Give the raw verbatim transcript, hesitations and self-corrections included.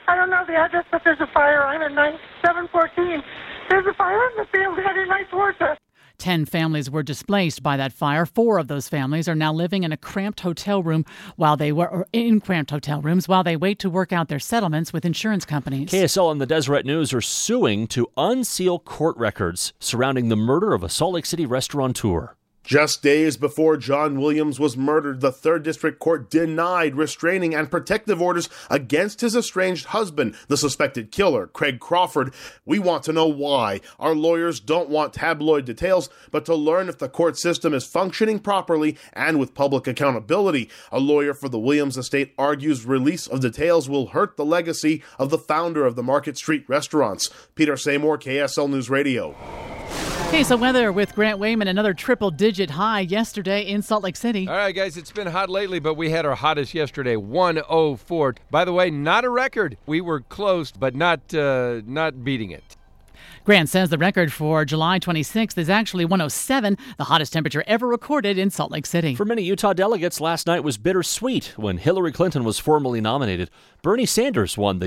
I don't know the address, but there's a fire. I'm at nine seven fourteen. There's a fire in the field heading right towards us. Ten families were displaced by that fire. Four of those families are now living in a cramped hotel room while they were or in cramped hotel rooms while they wait to work out their settlements with insurance companies. K S L and the Deseret News are suing to unseal court records surrounding the murder of a Salt Lake City restaurateur. Just days before John Williams was murdered, the third District Court denied restraining and protective orders against his estranged husband, the suspected killer, Craig Crawford. We want to know why. Our lawyers don't want tabloid details, but to learn if the court system is functioning properly and with public accountability. A lawyer for the Williams estate argues release of details will hurt the legacy of the founder of the Market Street restaurants. Peter Seymour, K S L News Radio. Okay, so weather with Grant Wayman, another triple-digit high yesterday in Salt Lake City. All right, guys, it's been hot lately, but we had our hottest yesterday, one oh four. By the way, not a record. We were close, but not uh, not beating it. Grant says the record for July twenty-sixth is actually one oh seven, the hottest temperature ever recorded in Salt Lake City. For many Utah delegates, last night was bittersweet when Hillary Clinton was formally nominated. Bernie Sanders won the